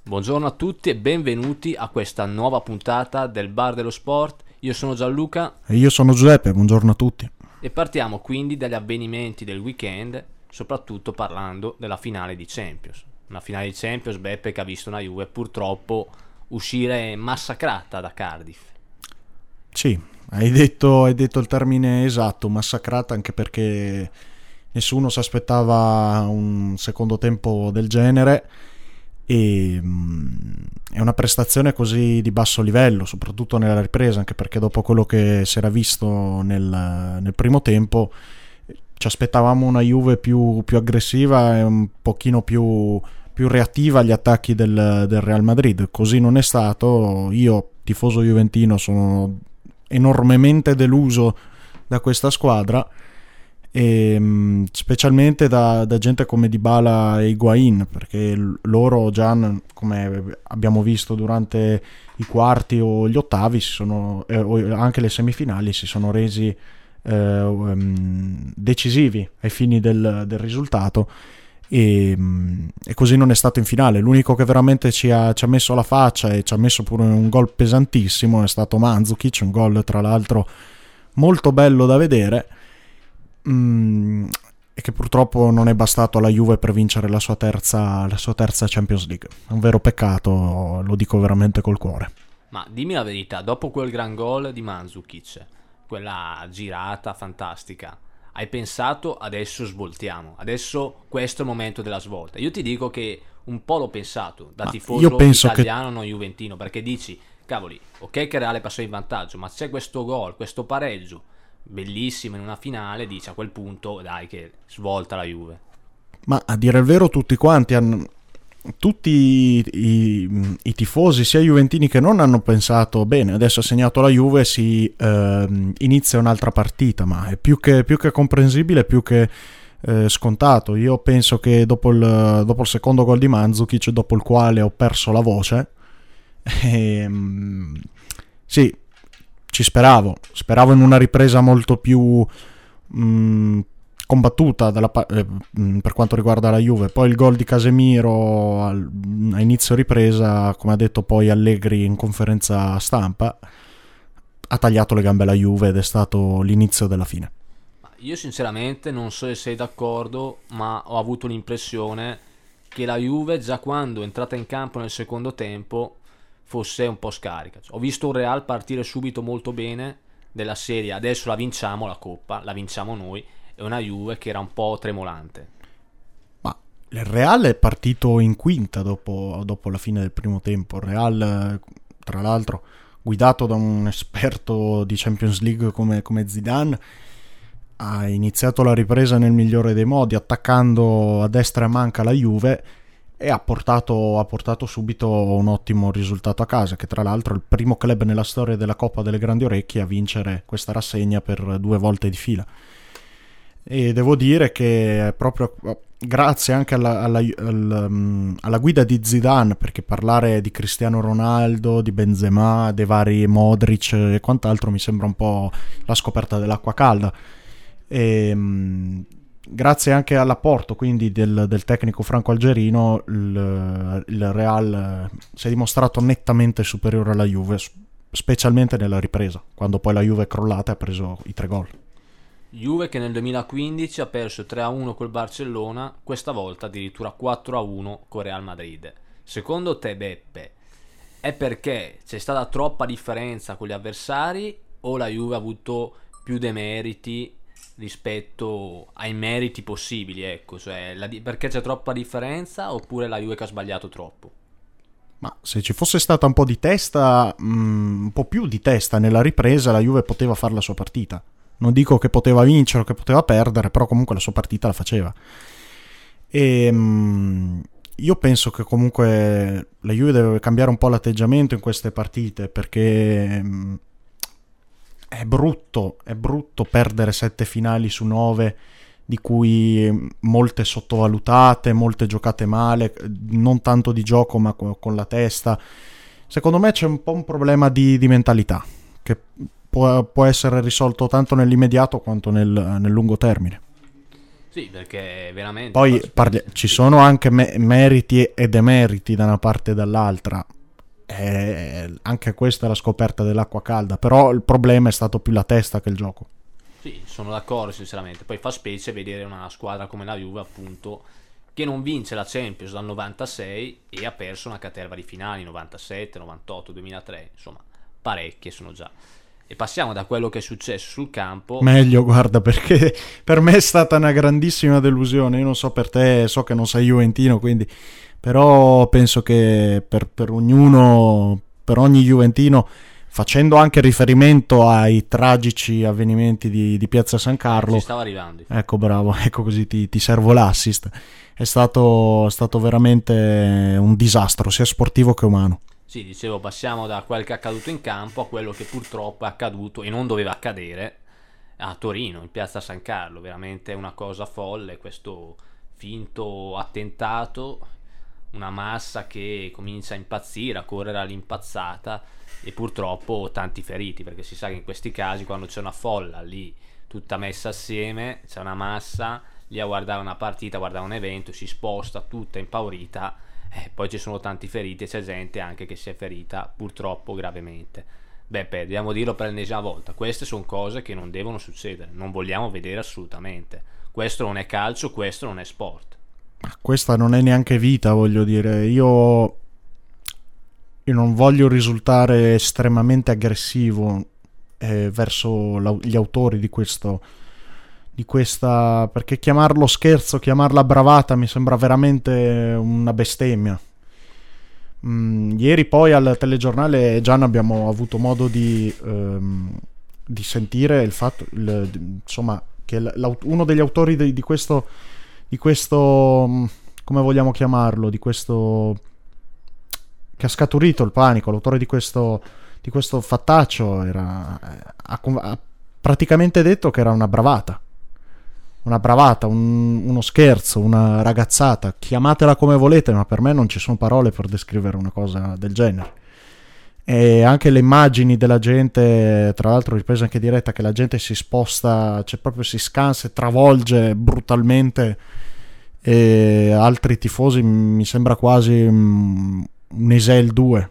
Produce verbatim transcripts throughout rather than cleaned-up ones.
Buongiorno a tutti e benvenuti a questa nuova puntata del Bar dello Sport. Io sono Gianluca E io sono Giuseppe, buongiorno a tutti. e partiamo quindi dagli avvenimenti del weekend, soprattutto parlando della finale di Champions. Una finale di Champions, Beppe, che ha visto una Juve purtroppo uscire massacrata da Cardiff. Sì, hai detto, hai detto il termine esatto, massacrata, anche perché nessuno si aspettava un secondo tempo del genere e mm, è una prestazione così di basso livello, soprattutto nella ripresa, anche perché dopo quello che si era visto nel, nel primo tempo ci aspettavamo una Juve più, più aggressiva e un pochino più, più reattiva agli attacchi del, del Real Madrid. Così non è stato. Io, tifoso juventino, sono enormemente deluso da questa squadra e mh, specialmente da, da gente come Dybala e Higuain, perché l- loro già, come abbiamo visto durante i quarti o gli ottavi, si sono, eh, o anche le semifinali, si sono resi eh, um, decisivi ai fini del, del risultato e, um, e così non è stato in finale. L'unico che veramente ci ha, ci ha messo la faccia e ci ha messo pure un gol pesantissimo è stato Mandzukic, un gol tra l'altro molto bello da vedere, mm, e che purtroppo non è bastato alla Juve per vincere la sua terza, la sua terza Champions League. È un vero peccato, lo dico veramente col cuore. Ma dimmi la verità, dopo quel gran gol di Mandzukic, quella girata fantastica, hai pensato adesso svoltiamo, adesso questo è il momento della svolta? Io ti dico che un po' l'ho pensato, da Ma tifoso io penso italiano non juventino, perché dici, cavoli, ok che il Reale passò in vantaggio, ma c'è questo gol, questo pareggio, bellissimo in una finale, dici a quel punto dai che svolta la Juve. Ma a dire il vero tutti quanti hanno, tutti i, i, i tifosi sia juventini che non hanno pensato bene, adesso ha segnato la Juve, si eh, inizia un'altra partita, ma è più che, più che comprensibile, più che eh, scontato. Io penso che dopo il, dopo il secondo gol di Mandzukic, dopo il quale ho perso la voce, ehm, sì, ci speravo, speravo in una ripresa molto più mh, combattuta dalla, eh, per quanto riguarda la Juve. Poi il gol di Casemiro al, a inizio ripresa, come ha detto poi Allegri in conferenza stampa, ha tagliato le gambe alla Juve ed è stato l'inizio della fine. Io sinceramente non so se sei d'accordo, ma ho avuto l'impressione che la Juve già quando è entrata in campo nel secondo tempo fosse un po' scarica. Ho visto un Real partire subito molto bene della serie, adesso la vinciamo la Coppa, la vinciamo noi, e una Juve che era un po' tremolante. Ma il Real è partito in quinta dopo, dopo la fine del primo tempo. Il Real, tra l'altro, guidato da un esperto di Champions League come, come Zidane, ha iniziato la ripresa nel migliore dei modi, attaccando a destra e a manca la Juve, e ha portato, ha portato subito un ottimo risultato a casa, che tra l'altro è il primo club nella storia della Coppa delle Grandi Orecchie a vincere questa rassegna per due volte di fila. E devo dire che proprio grazie anche alla, alla, alla, alla guida di Zidane, perché parlare di Cristiano Ronaldo, di Benzema, dei vari Modric e quant'altro mi sembra un po' la scoperta dell'acqua calda. E grazie anche all'apporto quindi del, del tecnico franco-algerino, il, il Real si è dimostrato nettamente superiore alla Juve, specialmente nella ripresa, quando poi la Juve è crollata e ha preso i tre gol. Juve che nel duemilaquindici ha perso tre a uno col Barcellona, questa volta addirittura quattro a uno con Real Madrid. Secondo te, Beppe, è perché c'è stata troppa differenza con gli avversari o la Juve ha avuto più demeriti rispetto ai meriti possibili, ecco, cioè la, perché c'è troppa differenza oppure la Juve che ha sbagliato troppo? Ma se ci fosse stata un po' di testa, mh, un po' più di testa nella ripresa, la Juve poteva fare la sua partita. Non dico che poteva vincere o che poteva perdere, però comunque la sua partita la faceva. E mh, io penso che comunque la Juve deve cambiare un po' l'atteggiamento in queste partite, perché mh, è brutto, è brutto perdere sette finali su nove, di cui molte sottovalutate, molte giocate male, non tanto di gioco ma con la testa. Secondo me c'è un po' un problema di, di mentalità che può, può essere risolto tanto nell'immediato quanto nel, nel lungo termine. Sì, perché veramente... Poi parli- ci sono anche me- meriti e demeriti da una parte e dall'altra. Eh, anche questa è la scoperta dell'acqua calda, però il problema è stato più la testa che il gioco. Sì, sono d'accordo sinceramente. Poi fa specie vedere una squadra come la Juve, appunto, che non vince la Champions dal novantasei e ha perso una caterva di finali, novantasette, novantotto, duemilatré, insomma, parecchie sono già. E passiamo da quello che è successo sul campo. Meglio, guarda, perché per me è stata una grandissima delusione. Io non so per te, so che non sei juventino, quindi, però penso che per, per ognuno, per ogni juventino, facendo anche riferimento ai tragici avvenimenti di, di Piazza San Carlo, Ci stava arrivando. ecco, bravo, ecco, così ti, ti servo l'assist. È stato, è stato veramente un disastro, sia sportivo che umano. Sì, dicevo, passiamo da quel che è accaduto in campo a quello che purtroppo è accaduto e non doveva accadere a Torino, in Piazza San Carlo. Veramente una cosa folle, questo finto attentato, una massa che comincia a impazzire, a correre all'impazzata, e purtroppo tanti feriti, perché si sa che in questi casi, quando c'è una folla lì tutta messa assieme, c'è una massa lì a guardare una partita, a guardare un evento, si sposta tutta impaurita. Eh, poi ci sono tanti feriti e c'è gente anche che si è ferita purtroppo gravemente. Beppe, dobbiamo dirlo per l'ennesima volta, queste sono cose che non devono succedere, non vogliamo vedere assolutamente. Questo non è calcio, questo non è sport. Questa non è neanche vita, voglio dire. Io, io non voglio risultare estremamente aggressivo eh, verso la, gli autori di questo, di questa, perché chiamarlo scherzo, chiamarla bravata mi sembra veramente una bestemmia. Mm, ieri poi al telegiornale Gian abbiamo avuto modo di, ehm, di sentire il fatto, il, insomma, che uno degli autori di, di questo, di questo, come vogliamo chiamarlo, di questo, che ha scaturito il panico, l'autore di questo, di questo fattaccio era, ha, ha praticamente detto che era una bravata. Una bravata, un, uno scherzo, una ragazzata, chiamatela come volete, ma per me non ci sono parole per descrivere una cosa del genere. E anche le immagini della gente, tra l'altro riprese anche diretta, che la gente si sposta, cioè proprio si scansa e travolge brutalmente, e altri tifosi, mi sembra quasi um, un Isel due,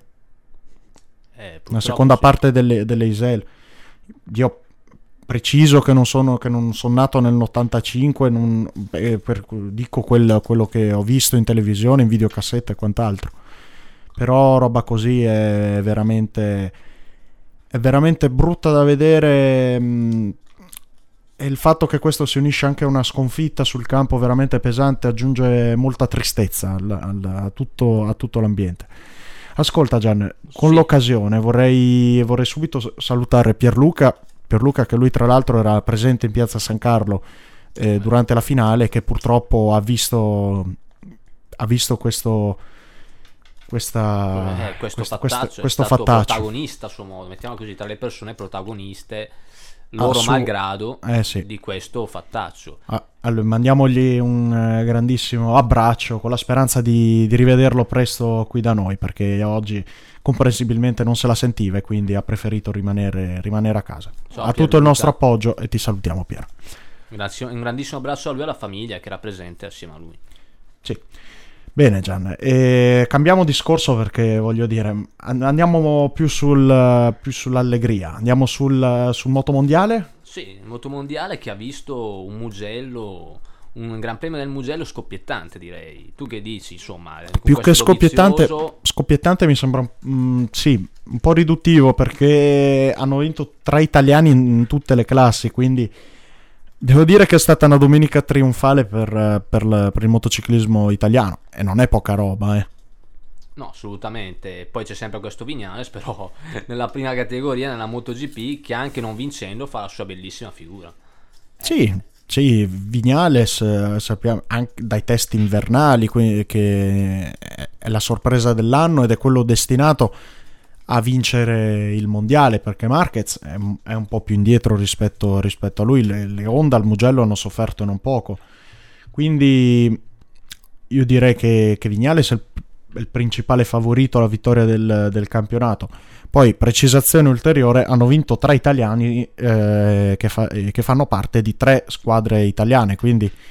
Eh, una seconda sì. parte delle, delle Isel. Io preciso che non sono, che non sono nato nell'ottantacinque, non, beh, per, dico quel, quello che ho visto in televisione, in videocassetta e quant'altro, però roba così è veramente è veramente brutta da vedere, mh, e il fatto che questo si unisce anche a una sconfitta sul campo veramente pesante aggiunge molta tristezza al, al, a, tutto, a tutto l'ambiente. Ascolta Gian, con Sì. l'occasione vorrei, vorrei subito salutare Pierluca Pierluca che lui tra l'altro era presente in Piazza San Carlo eh, durante la finale, che purtroppo ha visto ha visto questo questa, Eh, questo quest, fattaccio questo, è questo stato fattaccio protagonista a suo modo, mettiamo così, tra le persone protagoniste, loro Ah, su- malgrado, eh sì. di questo fattaccio. Ah, allora, mandiamogli un eh, grandissimo abbraccio con la speranza di, di rivederlo presto qui da noi, perché oggi comprensibilmente non se la sentiva e quindi ha preferito rimanere, rimanere a casa. Ciao, Ha tutto Pierluca. il nostro appoggio e ti salutiamo, Pier. Grazie- un grandissimo abbraccio a lui e alla famiglia che era presente assieme a lui. Sì. Bene Gian, e cambiamo discorso perché voglio dire, an- andiamo più, sul, più sull'allegria, andiamo sul, sul motomondiale? Sì, il motomondiale che ha visto un Mugello, un gran premio del Mugello scoppiettante, direi. Tu che dici, insomma? con Più che questo scoppiettante, dovizioso- scoppiettante mi sembra mm, sì, un po' riduttivo, perché hanno vinto tre italiani in tutte le classi, quindi devo dire che è stata una domenica trionfale per, per, la- per il motociclismo italiano, e non è poca roba, eh. No, assolutamente. Poi c'è sempre questo Vignales, però nella prima categoria, nella MotoGP, che anche non vincendo fa la sua bellissima figura. Sì, sì, Vignales, eh, sappiamo anche dai test invernali que- che è la sorpresa dell'anno ed è quello destinato a vincere il mondiale, perché Marquez è, è un po' più indietro rispetto, rispetto a lui. Le, le Honda al Mugello hanno sofferto non poco, quindi io direi che, che Vignales è il, è il principale favorito alla vittoria del, del campionato. Poi, precisazione ulteriore, hanno vinto tre italiani eh, che, fa, eh, che fanno parte di tre squadre italiane, quindi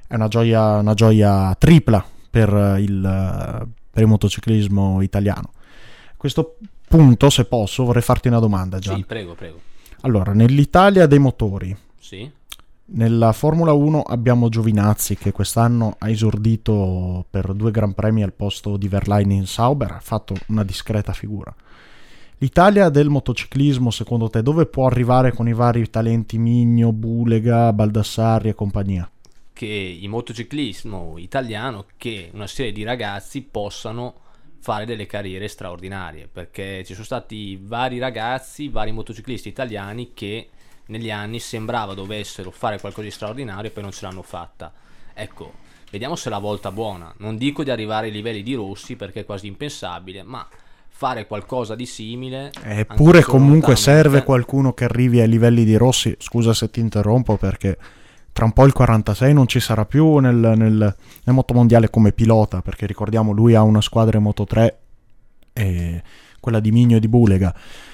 è una gioia, una gioia tripla per il, per il motociclismo italiano. A questo punto, se posso, vorrei farti una domanda, Gian. Sì, prego, prego. Allora, nell'Italia dei motori, Sì. nella Formula uno abbiamo Giovinazzi, che quest'anno ha esordito per due Gran Premi al posto di Verlaine in Sauber, ha fatto una discreta figura. L'Italia del motociclismo, secondo te, dove può arrivare con i vari talenti Migno, Bulega, Baldassarri e compagnia? Che il motociclismo italiano, che una serie di ragazzi possano fare delle carriere straordinarie, perché ci sono stati vari ragazzi, vari motociclisti italiani che negli anni sembrava dovessero fare qualcosa di straordinario e poi non ce l'hanno fatta. Ecco, vediamo se è la volta buona. Non dico di arrivare ai livelli di Rossi, perché è quasi impensabile, ma fare qualcosa di simile. Eppure comunque serve qualcuno che arrivi ai livelli di Rossi. Scusa se ti interrompo, perché tra un po' il quarantasei non ci sarà più nel, nel, nel motomondiale come pilota, perché ricordiamo lui ha una squadra in Moto tre, e quella di Migno e di Bulega,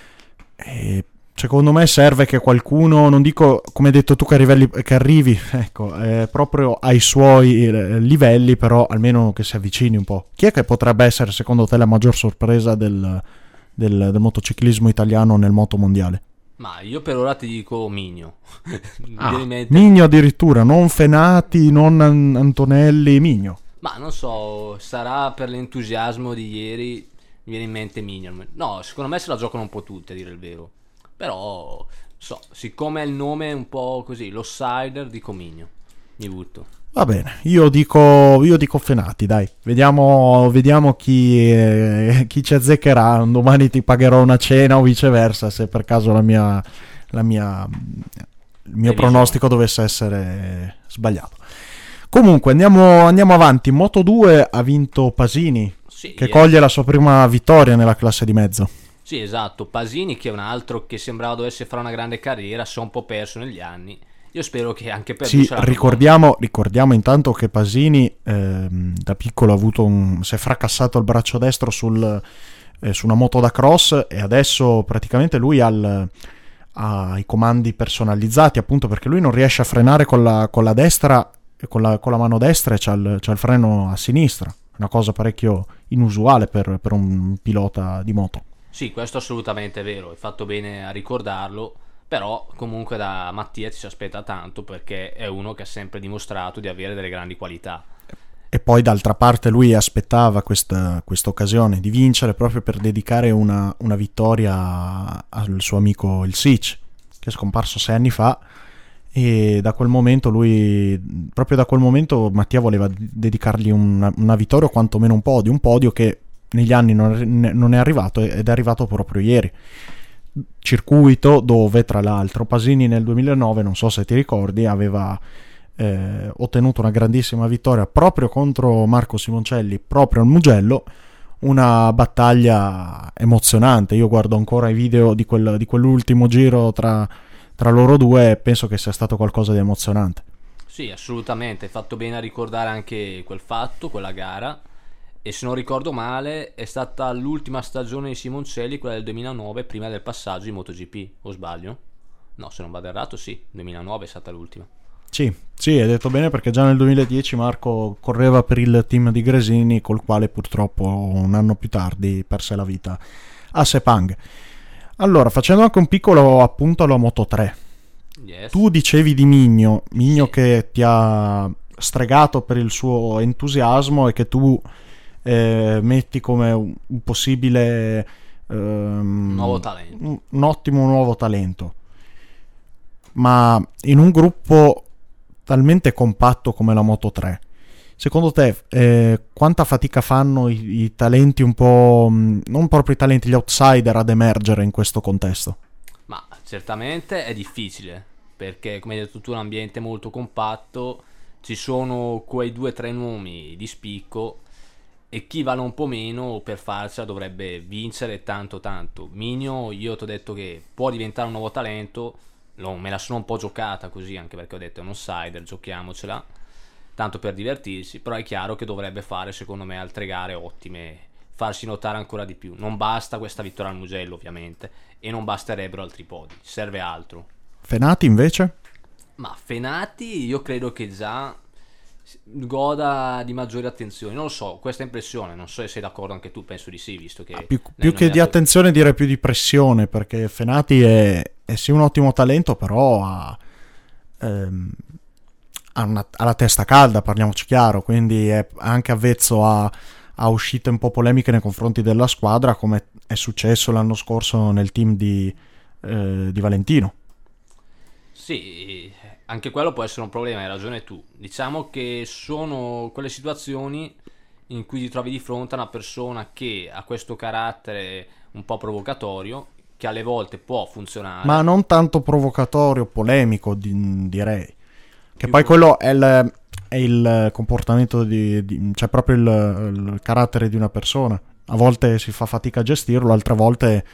e secondo me serve che qualcuno, non dico come hai detto tu che arrivi, che arrivi ecco, eh, proprio ai suoi eh, livelli, però almeno che si avvicini un po'. Chi è che potrebbe essere secondo te la maggior sorpresa del, del, del motociclismo italiano nel motomondiale? Ma io per ora ti dico Migno. Ah, Migno addirittura, non Fenati, non Antonelli, Migno. Ma non so, sarà per l'entusiasmo di ieri, mi viene in mente Migno. No, secondo me se la giocano un po' tutti, a dire il vero. Però, so, siccome è il nome un po' così, l'outsider, dico Migno. Mi butto. Va bene, io dico, io dico Fenati, dai. Vediamo, vediamo chi, eh, chi ci azzeccherà. Domani ti pagherò una cena o viceversa, se per caso la mia, la mia, il mio pronostico dovesse essere sbagliato. Comunque, andiamo, andiamo avanti. Moto due ha vinto Pasini, sì, che eh. coglie la sua prima vittoria nella classe di mezzo. Sì, esatto. Pasini, che è un altro che sembrava dovesse fare una grande carriera, si è un po' perso negli anni. Io spero che anche per sì, ricordiamo, ricordiamo intanto che Pasini ehm, da piccolo ha avuto un, si è fracassato il braccio destro sul, eh, su una moto da cross, e adesso praticamente lui ha, il, ha i comandi personalizzati, appunto perché lui non riesce a frenare con la, con la destra, con la, con la mano destra, e c'ha il, c'ha il freno a sinistra, una cosa parecchio inusuale per, per un pilota di moto. Sì, questo assolutamente è vero, hai fatto bene a ricordarlo. Però comunque da Mattia ci si aspetta tanto, perché è uno che ha sempre dimostrato di avere delle grandi qualità. E poi d'altra parte lui aspettava questa occasione di vincere proprio per dedicare una, una vittoria al suo amico il Sic, che è scomparso sei anni fa, e da quel momento lui, proprio da quel momento Mattia voleva dedicargli una, una vittoria o quantomeno un podio, un podio che negli anni non, non è arrivato, ed è arrivato proprio ieri. Circuito dove tra l'altro Pasini nel duemilanove, non so se ti ricordi, aveva eh, ottenuto una grandissima vittoria proprio contro Marco Simoncelli, proprio al Mugello, una battaglia emozionante. Io guardo ancora i video di, quel, di quell'ultimo giro tra, tra loro due, e penso che sia stato qualcosa di emozionante. Sì, assolutamente, hai fatto bene a ricordare anche quel fatto, quella gara. E se non ricordo male è stata l'ultima stagione di Simoncelli, quella del duemilanove, prima del passaggio in MotoGP, o sbaglio? No, se non vado errato, sì, duemilanove è stata l'ultima. Sì, sì, hai detto bene, perché già nel duemiladieci Marco correva per il team di Gresini, col quale purtroppo un anno più tardi perse la vita a Sepang. Allora, facendo anche un piccolo appunto alla Moto tre. Yes. Tu dicevi di Migno, Migno sì, che ti ha stregato per il suo entusiasmo, e che tu Eh, metti come un, un possibile ehm, nuovo talento, un, un ottimo nuovo talento, ma in un gruppo talmente compatto come la Moto tre, secondo te eh, quanta fatica fanno i, i talenti un po', non proprio i talenti, gli outsider ad emergere in questo contesto? Ma certamente è difficile, perché come hai detto tu è un ambiente molto compatto, ci sono quei due o tre nomi di spicco, e chi vale un po' meno per farcela dovrebbe vincere tanto tanto. Migno, io ti ho detto che può diventare un nuovo talento, lo, me la sono un po' giocata così, anche perché ho detto è un outsider, giochiamocela, tanto per divertirsi, però è chiaro che dovrebbe fare secondo me altre gare ottime, farsi notare ancora di più. Non basta questa vittoria al Mugello ovviamente, e non basterebbero altri podi, serve altro. Fenati invece? Ma Fenati io credo che già goda di maggiori attenzioni. Non lo so, questa impressione, non so se sei d'accordo anche tu, penso di sì, visto che Ah, più, più che di attenzione direi più di pressione, perché Fenati è, è sì un ottimo talento, però ha, ehm, ha, una, ha la testa calda, parliamoci chiaro, quindi è anche avvezzo a, a uscite un po' polemiche nei confronti della squadra, come è successo l'anno scorso nel team di, eh, di Valentino. Sì, anche quello può essere un problema, hai ragione tu. Diciamo che sono quelle situazioni in cui ti trovi di fronte a una persona che ha questo carattere un po' provocatorio, che alle volte può funzionare. Ma non tanto provocatorio, polemico, di, direi. Che Più poi pro- quello è il, è il comportamento di, di cioè proprio il, il carattere di una persona. A volte si fa fatica a gestirlo, altre volte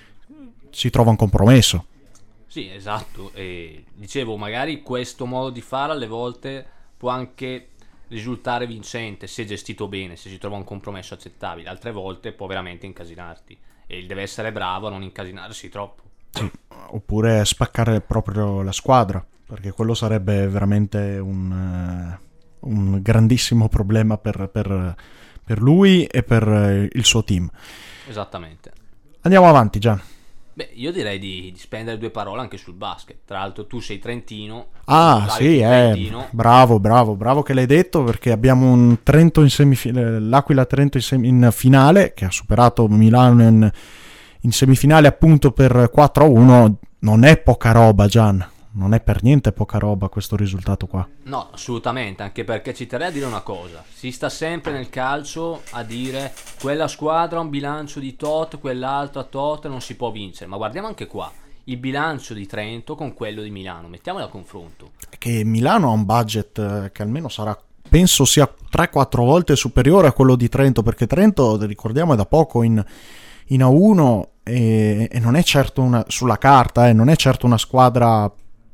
si trova un compromesso. Sì, esatto. E dicevo, magari questo modo di fare alle volte può anche risultare vincente se gestito bene, se si trova un compromesso accettabile. Altre volte può veramente incasinarti e deve essere bravo a non incasinarsi troppo. Sì. Oppure spaccare proprio la squadra, perché quello sarebbe veramente un, uh, un grandissimo problema per, per, per lui e per il suo team. Esattamente. Andiamo avanti, Gian. Beh, io direi di, di spendere due parole anche sul basket. Tra l'altro tu sei trentino. Ah, tu sì, eh, bravo, bravo, bravo che l'hai detto, perché abbiamo un Trento in semifinale, l'Aquila Trento in, sem- in finale, che ha superato Milano in, in semifinale appunto per quattro a uno. Non è poca roba, Gian, non è per niente poca roba questo risultato qua. No, assolutamente, anche perché ci terrei a dire una cosa. Si sta sempre nel calcio a dire quella squadra ha un bilancio di tot, quell'altra tot, non si può vincere. Ma guardiamo anche qua, il bilancio di Trento con quello di Milano, mettiamolo a confronto. Che Milano ha un budget che almeno sarà, penso sia tre quattro volte superiore a quello di Trento, perché Trento, ricordiamo, è da poco in, in A uno e, e non è certo una, sulla carta, eh, non è certo una squadra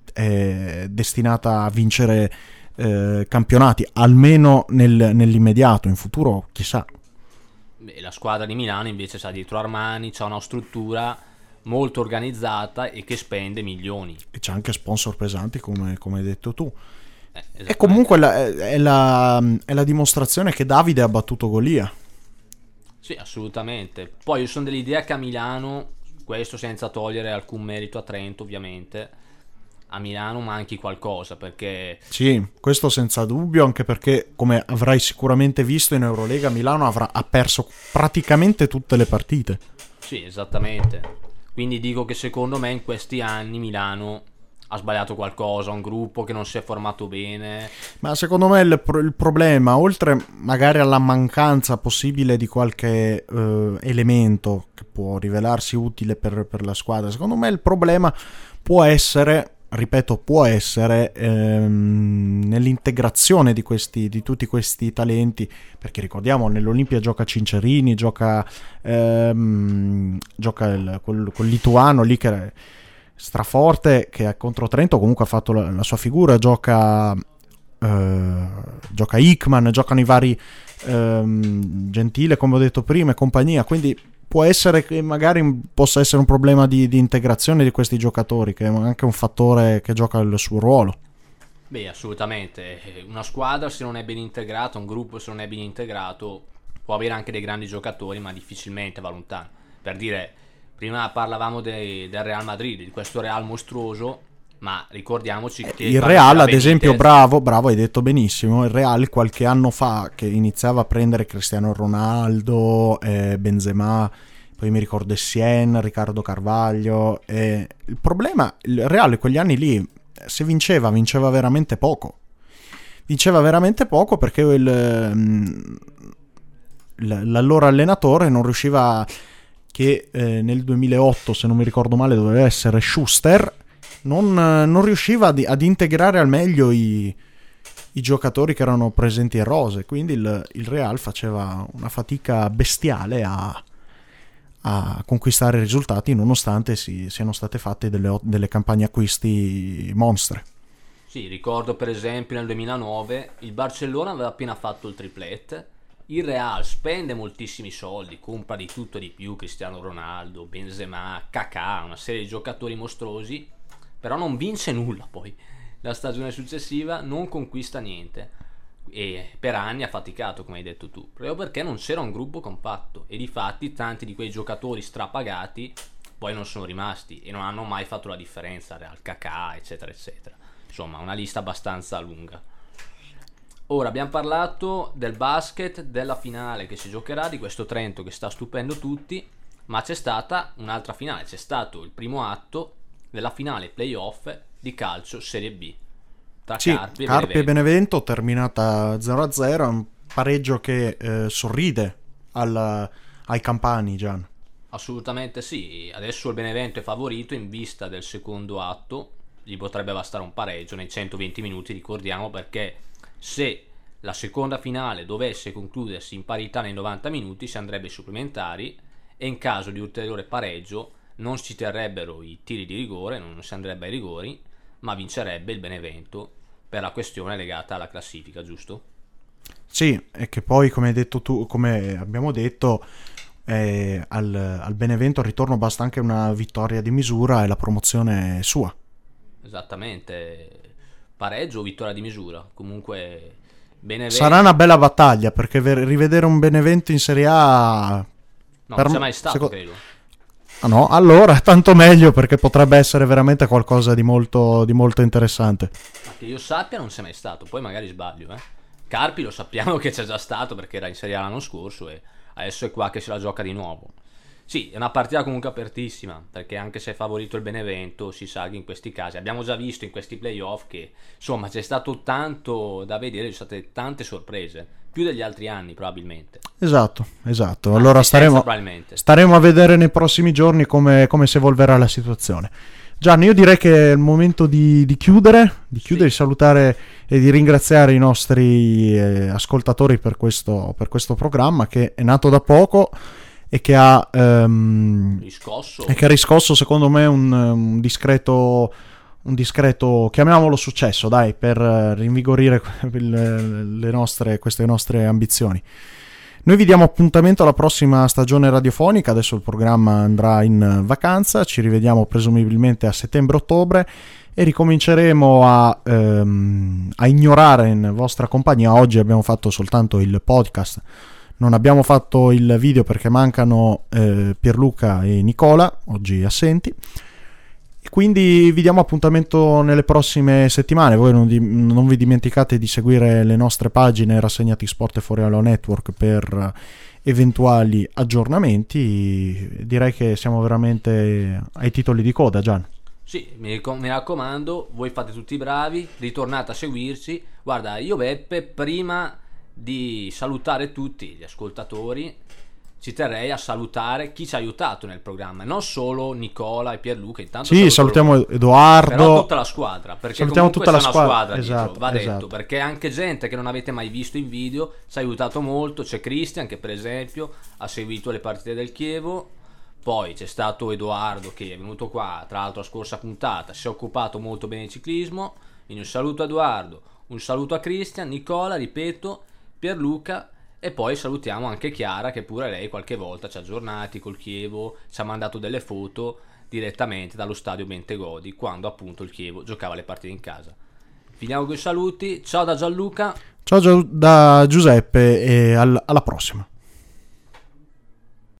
eh, destinata a vincere eh, campionati, almeno nel, nell'immediato. In futuro chissà. Beh, la squadra di Milano invece sa dietro Armani, c'ha una struttura molto organizzata e che spende milioni. E c'è anche sponsor pesanti, come, come hai detto tu. Eh, E comunque la, è, la, è la dimostrazione che Davide ha battuto Golia. Sì, assolutamente. Poi io sono dell'idea che a Milano, questo senza togliere alcun merito a Trento ovviamente, a Milano manchi qualcosa, perché sì, questo senza dubbio, anche perché come avrai sicuramente visto in Eurolega Milano avrà, ha perso praticamente tutte le partite. Sì, esattamente. Quindi dico che secondo me in questi anni Milano ha sbagliato qualcosa, un gruppo che non si è formato bene. Ma secondo me il, il problema, oltre magari alla mancanza possibile di qualche eh, elemento che può rivelarsi utile per, per la squadra, secondo me il problema può essere, ripeto, può essere ehm, nell'integrazione di questi, di tutti questi talenti, perché ricordiamo nell'Olimpia gioca Cincerini, gioca ehm, gioca il, quel, quel lituano lì che è straforte, che è contro Trento comunque ha fatto la, la sua figura, gioca eh, gioca Hickman, giocano i vari ehm, Gentile, come ho detto prima, e compagnia, quindi può essere che magari possa essere un problema di, di integrazione di questi giocatori, che è anche un fattore che gioca il suo ruolo. Beh, assolutamente. Una squadra, se non è ben integrata, un gruppo se non è ben integrato, può avere anche dei grandi giocatori, ma difficilmente va lontano. Per dire, prima parlavamo de, del Real Madrid, di questo Real mostruoso, ma ricordiamoci che il Real, ad esempio, bravo, bravo, hai detto benissimo, il Real qualche anno fa che iniziava a prendere Cristiano Ronaldo, eh, Benzema, poi mi ricordo Essien, Riccardo Carvalho, eh, il problema, il Real in quegli anni lì, se vinceva, vinceva veramente poco, vinceva veramente poco perché il, l'allora allenatore non riusciva, che eh, nel duemilaotto, se non mi ricordo male, doveva essere Schuster, Non, non riusciva ad, ad integrare al meglio i, i giocatori che erano presenti in rose, quindi il, il Real faceva una fatica bestiale a, a conquistare risultati, nonostante si, siano state fatte delle, delle campagne acquisti monstre. Sì, ricordo per esempio nel duemilanove il Barcellona aveva appena fatto il triplete, il Real spende moltissimi soldi, compra di tutto e di più, Cristiano Ronaldo, Benzema, Kaká, una serie di giocatori mostruosi, però non vince nulla poi. La stagione successiva non conquista niente. e per anni ha faticato, come hai detto tu, proprio perché non c'era un gruppo compatto, e difatti tanti di quei giocatori strapagati poi non sono rimasti e non hanno mai fatto la differenza, Real, Kakà, eccetera eccetera. Insomma, una lista abbastanza lunga. Ora abbiamo parlato del basket, della finale che si giocherà, di questo Trento che sta stupendo tutti, ma c'è stata un'altra finale, c'è stato il primo atto della finale playoff di calcio Serie B tra Sì, Carpi e Carpi e Benevento. Benevento, terminata zero a zero, un pareggio che eh, sorride al- ai campani, Gian. Assolutamente sì, adesso il Benevento è favorito in vista del secondo atto, gli potrebbe bastare un pareggio nei centoventi minuti, ricordiamo, perché se la seconda finale dovesse concludersi in parità nei novanta minuti si andrebbe ai supplementari e in caso di ulteriore pareggio non si terrebbero i tiri di rigore, non si andrebbe ai rigori, ma vincerebbe il Benevento per la questione legata alla classifica, giusto? Sì, e che poi, come hai detto tu, come abbiamo detto, eh, al, al Benevento al ritorno basta anche una vittoria di misura e la promozione è sua. Esattamente, pareggio o vittoria di misura, comunque Sarà Benevento. una bella battaglia, perché ver- rivedere un Benevento in Serie A... No, per non c'è me- mai stato, seco- credo. Ah no, allora tanto meglio, perché potrebbe essere veramente qualcosa di molto, di molto interessante. Ma che io sappia non c'è mai stato, poi magari sbaglio, eh. Carpi lo sappiamo che c'è già stato perché era in Serie A l'anno scorso e adesso è qua che se la gioca di nuovo. Sì, è una partita comunque apertissima, perché anche se è favorito il Benevento, si sa che in questi casi abbiamo già visto in questi playoff che insomma c'è stato tanto da vedere, ci sono state tante sorprese, più degli altri anni probabilmente. Esatto, esatto. Anzi, Allora senza staremo, probabilmente. staremo a vedere nei prossimi giorni come, come si evolverà la situazione. Gianni, io direi che è il momento di, di chiudere, di chiudere, Sì. di salutare e di ringraziare i nostri eh, ascoltatori per questo, per questo programma che è nato da poco e che ha, ehm, Riscosso. e che ha riscosso secondo me un, un discreto, un discreto, chiamiamolo successo, dai, per eh, rinvigorire il- le nostre, queste nostre ambizioni. Noi vi diamo appuntamento alla prossima stagione radiofonica, adesso il programma andrà in vacanza, ci rivediamo presumibilmente a settembre-ottobre e ricominceremo a, ehm, a ignorare in vostra compagnia. Oggi abbiamo fatto soltanto il podcast, non abbiamo fatto il video perché mancano eh, Pierluca e Nicola, oggi assenti. E quindi vi diamo appuntamento nelle prossime settimane. Voi non, di, non vi dimenticate di seguire le nostre pagine Rassegnati Sport e Forialo Network per eventuali aggiornamenti. Direi che siamo veramente ai titoli di coda, Gian. Sì, mi, ricom- mi raccomando, voi fate tutti i bravi, ritornate a seguirci. Guarda, io Beppe, prima di salutare tutti gli ascoltatori, ci terrei a salutare chi ci ha aiutato nel programma, non solo Nicola e Pierluca, intanto Sì, saluto salutiamo loro, Edoardo. però tutta la squadra, perché Salutiamo comunque tutta la c'è una squadra, squadra dietro, esatto, va detto, esatto. perché anche gente che non avete mai visto in video ci ha aiutato molto. C'è Cristian che per esempio ha seguito le partite del Chievo, poi c'è stato Edoardo che è venuto qua, tra l'altro la scorsa puntata, si è occupato molto bene di ciclismo, quindi un saluto a Edoardo, un saluto a Cristian, Nicola, ripeto, Pierluca. E poi salutiamo anche Chiara che pure lei qualche volta ci ha aggiornati col Chievo, ci ha mandato delle foto direttamente dallo stadio Bentegodi quando appunto il Chievo giocava le partite in casa. Finiamo con i saluti, ciao da Gianluca. Ciao Gio- da Giuseppe e al- alla prossima.